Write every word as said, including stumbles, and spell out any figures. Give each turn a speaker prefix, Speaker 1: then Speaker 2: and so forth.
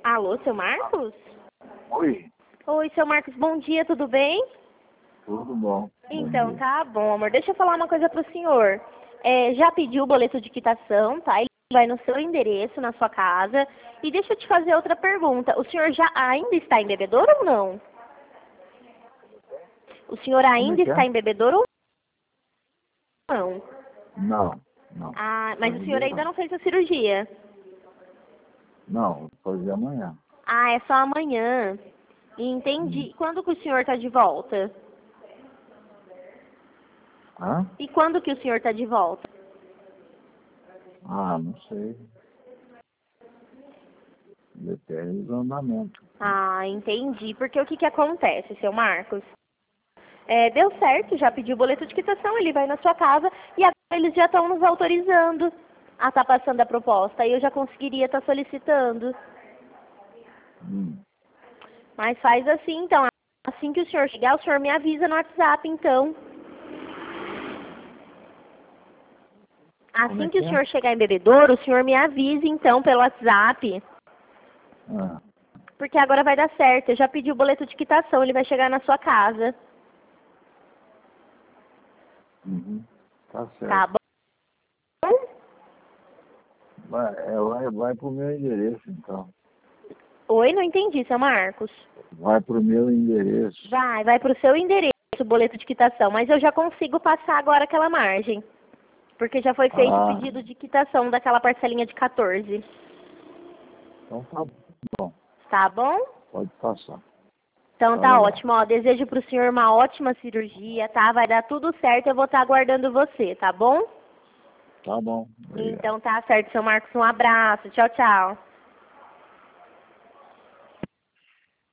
Speaker 1: Alô, seu Marcos?
Speaker 2: Oi,
Speaker 1: Oi, seu Marcos, bom dia, tudo bem?
Speaker 2: tudo bom?
Speaker 1: Então,
Speaker 2: Bom dia.
Speaker 1: tá bom, amor. Deixa eu falar uma coisa pro senhor. É, já pediu o boleto de quitação, tá? Ele vai no seu endereço, na sua casa. E deixa eu te fazer outra pergunta. O senhor já ainda está em Bebedouro ou não? O senhor
Speaker 2: Como é
Speaker 1: ainda
Speaker 2: que
Speaker 1: está
Speaker 2: é?
Speaker 1: em Bebedouro ou não?
Speaker 2: Não, não.
Speaker 1: Ah, mas o senhor
Speaker 2: Hoje
Speaker 1: ainda
Speaker 2: não.
Speaker 1: não fez a cirurgia.
Speaker 2: Não, vou fazer amanhã.
Speaker 1: Ah, é só amanhã.
Speaker 2: Hum.
Speaker 1: Entendi. Quando que o senhor tá de volta?
Speaker 2: Hã?
Speaker 1: E quando que o senhor tá de volta?
Speaker 2: Ah, não sei. Depende do andamento.
Speaker 1: Ah, entendi. Porque o que que acontece, seu Marcos? É, deu certo, já pediu o boleto de quitação, ele vai na sua casa e agora eles já estão nos autorizando a estar passando a proposta. Aí eu já conseguiria estar solicitando.
Speaker 2: Hum.
Speaker 1: Mas faz assim, então. Assim que o senhor chegar, o senhor me avisa no WhatsApp, então.
Speaker 2: Como é
Speaker 1: Assim que
Speaker 2: que
Speaker 1: o
Speaker 2: é?
Speaker 1: senhor chegar em Bebedouro, o senhor me avisa, então, pelo WhatsApp.
Speaker 2: Ah,
Speaker 1: Porque agora vai dar certo. Eu já pedi o boleto de quitação, ele vai chegar na sua casa.
Speaker 2: uhum. Tá
Speaker 1: Tá
Speaker 2: certo.
Speaker 1: bom?
Speaker 2: Vai, é, vai, vai pro meu endereço, então.
Speaker 1: Oi, não entendi, seu Marcos.
Speaker 2: Vai pro meu endereço.
Speaker 1: Vai, vai pro seu endereço o boleto de quitação, mas eu já consigo passar agora aquela margem. Porque já foi feito o
Speaker 2: Ah,
Speaker 1: pedido de quitação daquela parcelinha de quatorze.
Speaker 2: então tá bom.
Speaker 1: Tá bom?
Speaker 2: Pode passar.
Speaker 1: Então
Speaker 2: Tá
Speaker 1: tá
Speaker 2: legal.
Speaker 1: ótimo. Ó, desejo pro senhor uma ótima cirurgia, tá? Vai dar tudo certo, eu vou estar aguardando você, tá bom?
Speaker 2: Tá bom. Obrigado.
Speaker 1: Então tá certo, seu Marcos. Um abraço. Tchau, tchau.